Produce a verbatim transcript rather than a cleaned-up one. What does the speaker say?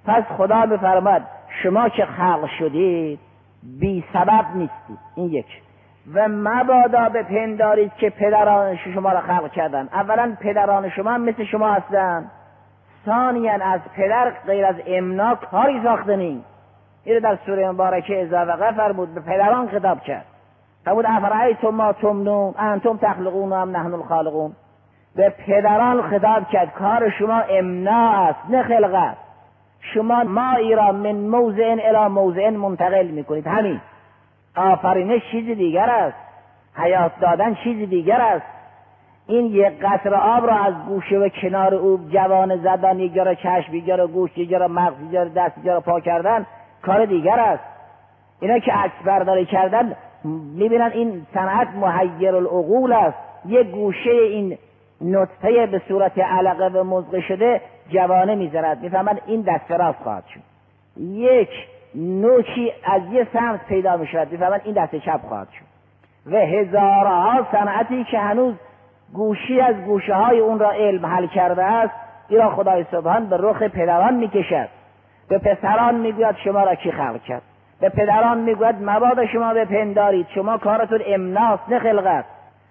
پس خدا بفرماد شما که خلق شدید بی سبب نیستید. این یک. و مبادا بپندارید که پدران شما را خلق کردن. اولا پدران شما هم مثل شما هستن، ثانیا از پدر غیر از امنا کاری ساخته نیست. این در سوره مبارکه اذا وقع فرمود، به پدران خطاب کرد. فرمود افرأیتم ما تمنون انتم تخلقون ام نحن الخالقون. به پدران خطاب کرد، کار شما امنا است نه خلقت. شما مایی را من موضع الی موضع منتقل میکنید. همین آفرینش چیز دیگر است، حیات دادن چیز دیگر است. این یک قطره آب را از گوشه و کنار او جوان زدن، یک جا را چشم، یک جا را گوش، یک جا را مغز، یک جا را دست، یک جا را پا کردن کار دیگر است. اینا که عکس برداری کردن میبینن این صنعت محیر العقول است. یک گوشه این نطفه به صورت علقه و مضغه شده جوانه میزند، میفهمن این دست راست خواهد شد. یک نوچی از یه سمت پیدا میشود، میفهمن این دست چپ خواهد شد. و هزارها صنعتی که هنوز گوشی از گوشه های اون را علم حل کرده است، این را خدای سبحان به رخ پدران میکشد. به پسران میگوید شما را کی خلق کرد، به پدران میگوید مبادا شما بپندارید شما کارتون امناست نه خلقت.